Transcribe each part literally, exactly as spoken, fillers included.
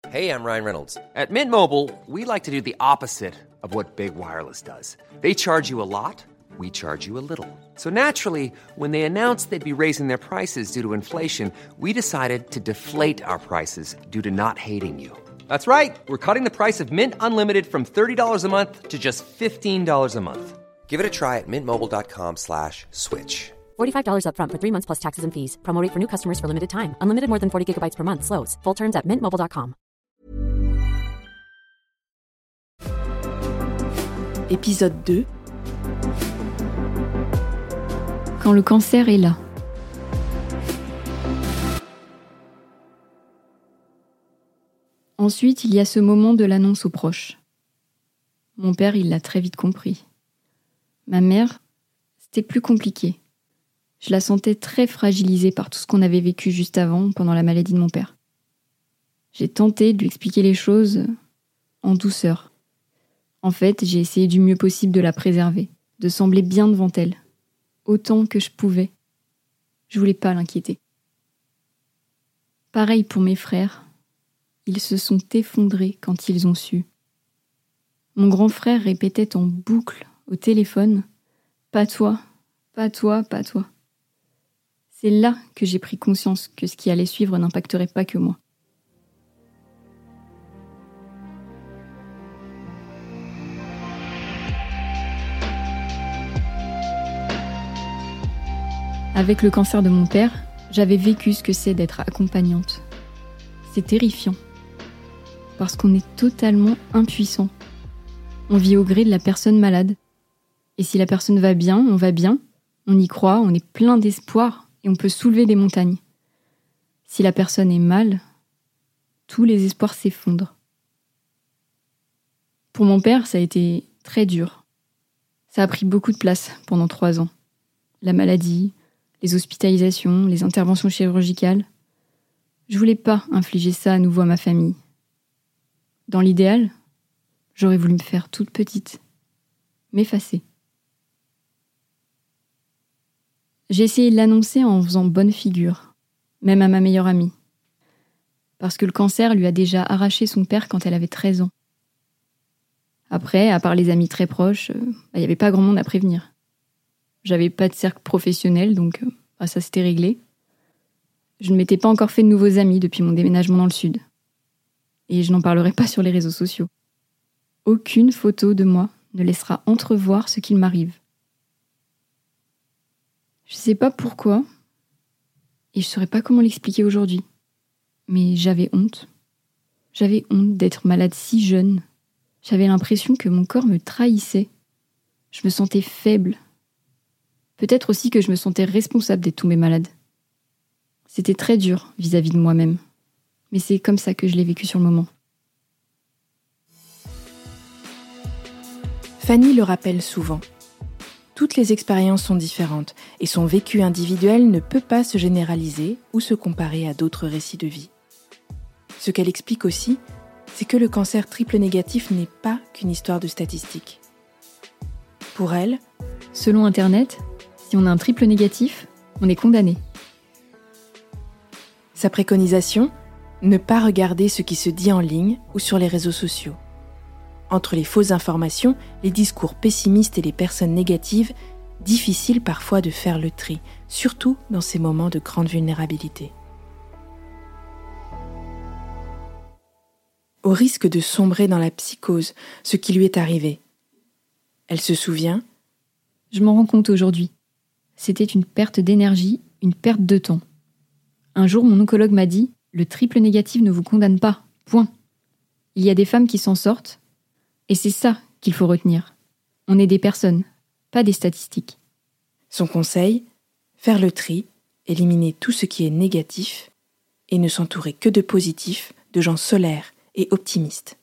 Hey, I'm Ryan Reynolds. At Mint Mobile, we like to do the opposite of what Big Wireless does. They charge you a lot, we charge you a little. So naturally, when they announced they'd be raising their prices due to inflation, we decided to deflate our prices due to not hating you. That's right. We're cutting the price of Mint Unlimited from thirty dollars a month to just fifteen dollars a month. Give it a try at mintmobile.com slash switch. forty-five dollars up front for three months plus taxes and fees. Promo rate for new customers for limited time. Unlimited more than forty gigabytes per month. Slows full terms at mint mobile dot com. Épisode deux. Quand le cancer est là. Ensuite, il y a ce moment de l'annonce aux proches. Mon père, il l'a très vite compris. Ma mère, c'était plus compliqué. Je la sentais très fragilisée par tout ce qu'on avait vécu juste avant, pendant la maladie de mon père. J'ai tenté de lui expliquer les choses en douceur. En fait, j'ai essayé du mieux possible de la préserver, de sembler bien devant elle, autant que je pouvais. Je voulais pas l'inquiéter. Pareil pour mes frères. Ils se sont effondrés quand ils ont su. Mon grand frère répétait en boucle au téléphone « Pas toi, pas toi, pas toi ». C'est là que j'ai pris conscience que ce qui allait suivre n'impacterait pas que moi. Avec le cancer de mon père, j'avais vécu ce que c'est d'être accompagnante. C'est terrifiant. Parce qu'on est totalement impuissant. On vit au gré de la personne malade. Et si la personne va bien, on va bien, on y croit, on est plein d'espoir et on peut soulever des montagnes. Si la personne est mal, tous les espoirs s'effondrent. Pour mon père, ça a été très dur. Ça a pris beaucoup de place pendant trois ans. La maladie, les hospitalisations, les interventions chirurgicales. Je voulais pas infliger ça à nouveau à ma famille. Dans l'idéal, j'aurais voulu me faire toute petite, m'effacer. J'ai essayé de l'annoncer en faisant bonne figure, même à ma meilleure amie. Parce que le cancer lui a déjà arraché son père quand elle avait treize ans. Après, à part les amis très proches, il bah, n'y avait pas grand monde à prévenir. J'avais pas de cercle professionnel, donc bah, ça s'était réglé. Je ne m'étais pas encore fait de nouveaux amis depuis mon déménagement dans le sud. Et je n'en parlerai pas sur les réseaux sociaux. Aucune photo de moi ne laissera entrevoir ce qu'il m'arrive. Je sais pas pourquoi, et je saurais pas comment l'expliquer aujourd'hui, mais j'avais honte. J'avais honte d'être malade si jeune. J'avais l'impression que mon corps me trahissait. Je me sentais faible. Peut-être aussi que je me sentais responsable d'être tombée malade. C'était très dur vis-à-vis de moi-même. Mais c'est comme ça que je l'ai vécu sur le moment. Fanny le rappelle souvent. Toutes les expériences sont différentes et son vécu individuel ne peut pas se généraliser ou se comparer à d'autres récits de vie. Ce qu'elle explique aussi, c'est que le cancer triple négatif n'est pas qu'une histoire de statistiques. Pour elle, selon Internet, si on a un triple négatif, on est condamné. Sa préconisation, ne pas regarder ce qui se dit en ligne ou sur les réseaux sociaux. Entre les fausses informations, les discours pessimistes et les personnes négatives, difficile parfois de faire le tri, surtout dans ces moments de grande vulnérabilité. Au risque de sombrer dans la psychose, ce qui lui est arrivé. Elle se souvient. Je m'en rends compte aujourd'hui. C'était une perte d'énergie, une perte de temps. Un jour, mon oncologue m'a dit « Le triple négatif ne vous condamne pas, point. Il y a des femmes qui s'en sortent, et c'est ça qu'il faut retenir. On est des personnes, pas des statistiques. » Son conseil, faire le tri, éliminer tout ce qui est négatif, et ne s'entourer que de positifs, de gens solaires et optimistes.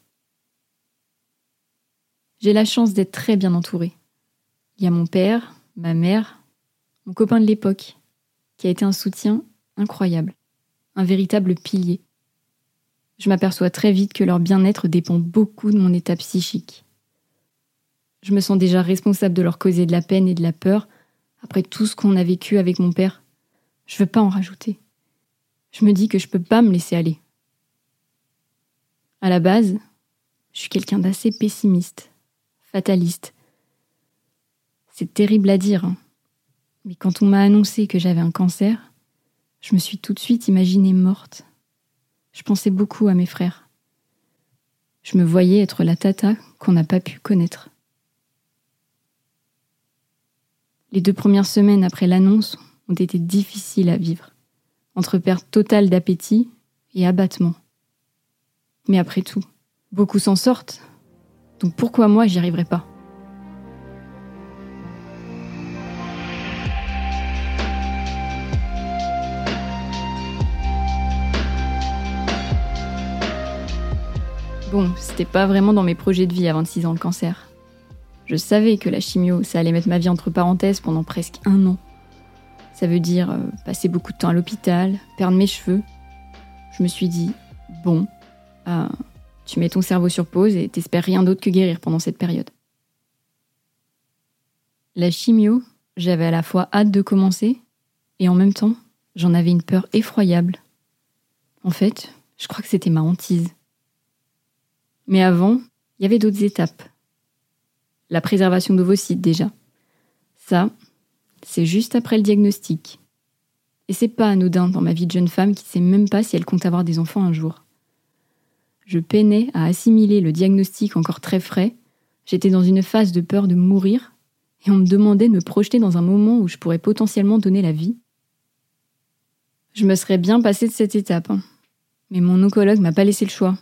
J'ai la chance d'être très bien entourée. Il y a mon père, ma mère, mon copain de l'époque, qui a été un soutien incroyable, un véritable pilier. Je m'aperçois très vite que leur bien-être dépend beaucoup de mon état psychique. Je me sens déjà responsable de leur causer de la peine et de la peur, après tout ce qu'on a vécu avec mon père. Je veux pas en rajouter. Je me dis que je peux pas me laisser aller. À la base, je suis quelqu'un d'assez pessimiste, fataliste. C'est terrible à dire, hein. Mais quand on m'a annoncé que j'avais un cancer, je me suis tout de suite imaginée morte. Je pensais beaucoup à mes frères. Je me voyais être la tata qu'on n'a pas pu connaître. Les deux premières semaines après l'annonce ont été difficiles à vivre, entre perte totale d'appétit et abattement. Mais après tout, beaucoup s'en sortent, donc pourquoi moi j'y arriverai pas ? Bon, c'était pas vraiment dans mes projets de vie à vingt-six ans le cancer. Je savais que la chimio, ça allait mettre ma vie entre parenthèses pendant presque un an. Ça veut dire euh, passer beaucoup de temps à l'hôpital, perdre mes cheveux. Je me suis dit, bon, euh, tu mets ton cerveau sur pause et t'espères rien d'autre que guérir pendant cette période. La chimio, j'avais à la fois hâte de commencer et en même temps, j'en avais une peur effroyable. En fait, je crois que c'était ma hantise. Mais avant, il y avait d'autres étapes. La préservation d'ovocytes déjà. Ça, c'est juste après le diagnostic. Et c'est pas anodin dans ma vie de jeune femme qui sait même pas si elle compte avoir des enfants un jour. Je peinais à assimiler le diagnostic encore très frais. J'étais dans une phase de peur de mourir et on me demandait de me projeter dans un moment où je pourrais potentiellement donner la vie. Je me serais bien passée de cette étape, hein. Mais mon oncologue m'a pas laissé le choix.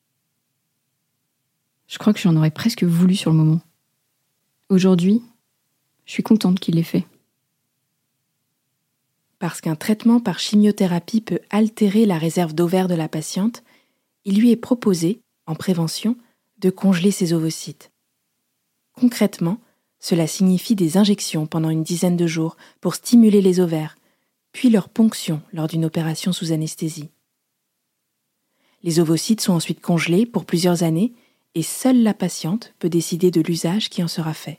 Je crois que j'en aurais presque voulu sur le moment. Aujourd'hui, je suis contente qu'il l'ait fait. Parce qu'un traitement par chimiothérapie peut altérer la réserve d'ovaires de la patiente, il lui est proposé, en prévention, de congeler ses ovocytes. Concrètement, cela signifie des injections pendant une dizaine de jours pour stimuler les ovaires, puis leur ponction lors d'une opération sous anesthésie. Les ovocytes sont ensuite congelés pour plusieurs années et seule la patiente peut décider de l'usage qui en sera fait.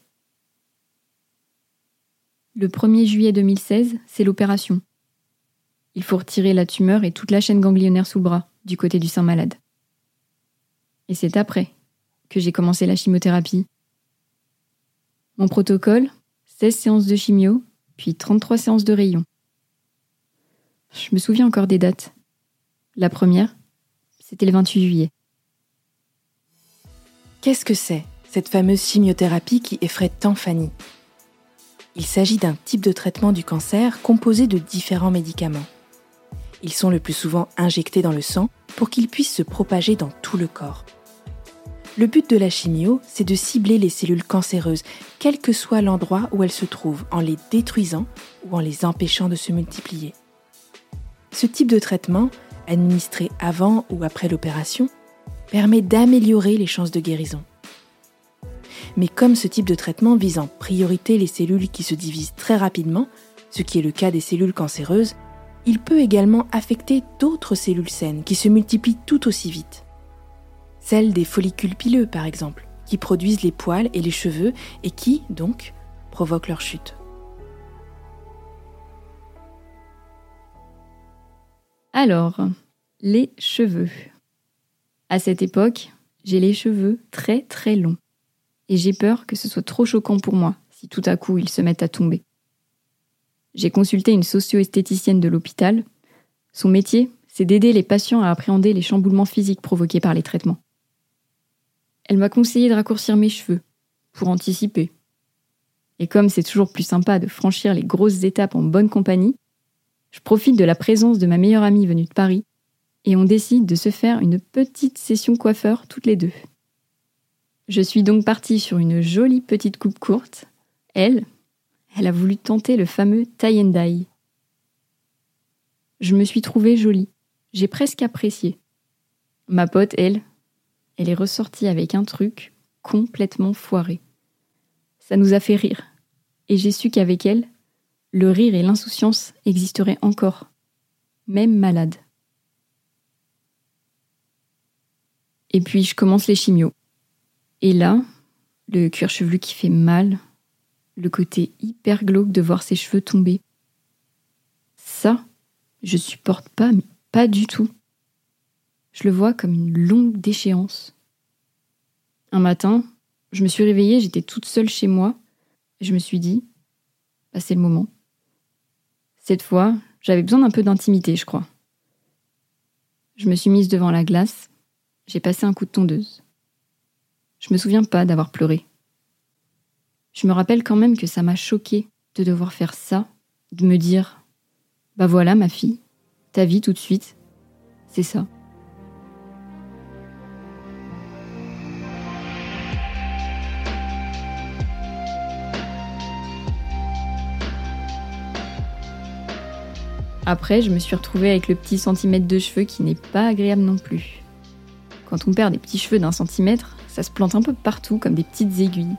Le premier juillet deux mille seize, c'est l'opération. Il faut retirer la tumeur et toute la chaîne ganglionnaire sous le bras, du côté du sein malade. Et c'est après que j'ai commencé la chimiothérapie. Mon protocole, seize séances de chimio, puis trente-trois séances de rayons. Je me souviens encore des dates. La première, c'était le vingt-huit juillet. Qu'est-ce que c'est, cette fameuse chimiothérapie qui effraie tant Fanny ? Il s'agit d'un type de traitement du cancer composé de différents médicaments. Ils sont le plus souvent injectés dans le sang pour qu'ils puissent se propager dans tout le corps. Le but de la chimio, c'est de cibler les cellules cancéreuses, quel que soit l'endroit où elles se trouvent, en les détruisant ou en les empêchant de se multiplier. Ce type de traitement, administré avant ou après l'opération, permet d'améliorer les chances de guérison. Mais comme ce type de traitement vise en priorité les cellules qui se divisent très rapidement, ce qui est le cas des cellules cancéreuses, il peut également affecter d'autres cellules saines qui se multiplient tout aussi vite. Celles des follicules pileux, par exemple, qui produisent les poils et les cheveux et qui, donc, provoquent leur chute. Alors, les cheveux. À cette époque, j'ai les cheveux très très longs. Et j'ai peur que ce soit trop choquant pour moi si tout à coup ils se mettent à tomber. J'ai consulté une socio-esthéticienne de l'hôpital. Son métier, c'est d'aider les patients à appréhender les chamboulements physiques provoqués par les traitements. Elle m'a conseillé de raccourcir mes cheveux, pour anticiper. Et comme c'est toujours plus sympa de franchir les grosses étapes en bonne compagnie, je profite de la présence de ma meilleure amie venue de Paris et on décide de se faire une petite session coiffeur toutes les deux. Je suis donc partie sur une jolie petite coupe courte. Elle, elle a voulu tenter le fameux tie and dye. Je me suis trouvée jolie. J'ai presque apprécié. Ma pote, elle, elle est ressortie avec un truc complètement foiré. Ça nous a fait rire. Et j'ai su qu'avec elle, le rire et l'insouciance existeraient encore. Même malade. Et puis je commence les chimios. Et là, le cuir chevelu qui fait mal, le côté hyper glauque de voir ses cheveux tomber. Ça, je supporte pas, mais pas du tout. Je le vois comme une longue déchéance. Un matin, je me suis réveillée, j'étais toute seule chez moi, et je me suis dit, bah, c'est le moment. Cette fois, j'avais besoin d'un peu d'intimité, je crois. Je me suis mise devant la glace, j'ai passé un coup de tondeuse. Je me souviens pas d'avoir pleuré. Je me rappelle quand même que ça m'a choquée de devoir faire ça, de me dire « Bah voilà ma fille, ta vie tout de suite, c'est ça ». Après, je me suis retrouvée avec le petit centimètre de cheveux qui n'est pas agréable non plus. Quand on perd des petits cheveux d'un centimètre, ça se plante un peu partout comme des petites aiguilles.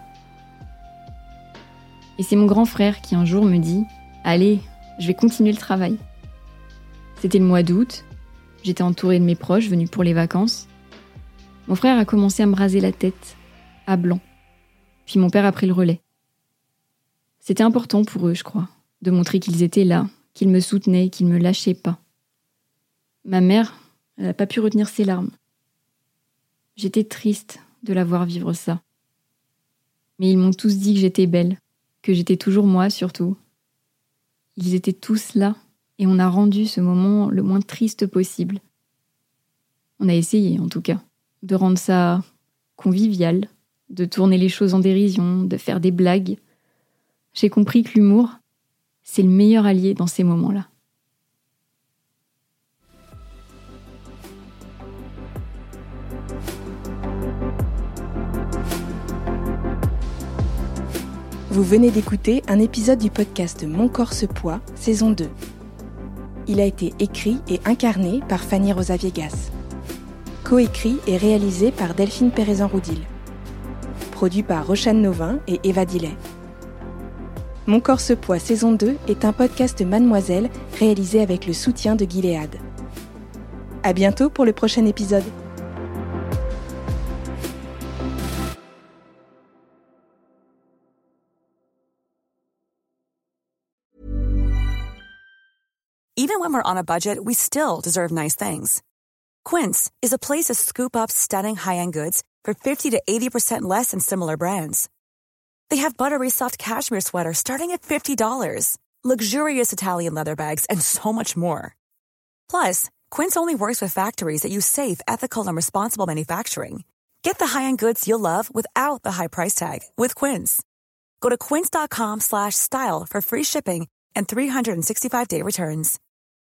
Et c'est mon grand frère qui un jour me dit « Allez, je vais continuer le travail ». C'était le mois d'août, j'étais entourée de mes proches venus pour les vacances. Mon frère a commencé à me raser la tête, à blanc. Puis mon père a pris le relais. C'était important pour eux, je crois, de montrer qu'ils étaient là, qu'ils me soutenaient, qu'ils ne me lâchaient pas. Ma mère, elle n'a pas pu retenir ses larmes. J'étais triste de la voir vivre ça. Mais ils m'ont tous dit que j'étais belle, que j'étais toujours moi surtout. Ils étaient tous là, et on a rendu ce moment le moins triste possible. On a essayé, en tout cas, de rendre ça convivial, de tourner les choses en dérision, de faire des blagues. J'ai compris que l'humour, c'est le meilleur allié dans ces moments-là. Vous venez d'écouter un épisode du podcast Mon corps se poids, saison deux. Il a été écrit et incarné par Fanny Rosa Viegas. Coécrit et réalisé par Delphine Pérezan-Roudil. Produit par Rochane Novin et Eva Dillet. Mon corps se poids, saison deux est un podcast Mademoiselle réalisé avec le soutien de Gilead. À bientôt pour le prochain épisode. Even when we're on a budget, we still deserve nice things. Quince is a place to scoop up stunning high-end goods for fifty to eighty percent less than similar brands. They have buttery soft cashmere sweaters starting at fifty dollars, luxurious Italian leather bags, and so much more. Plus, Quince only works with factories that use safe, ethical, and responsible manufacturing. Get the high-end goods you'll love without the high price tag with Quince. Go to quince.com slash style for free shipping and three sixty-five day returns.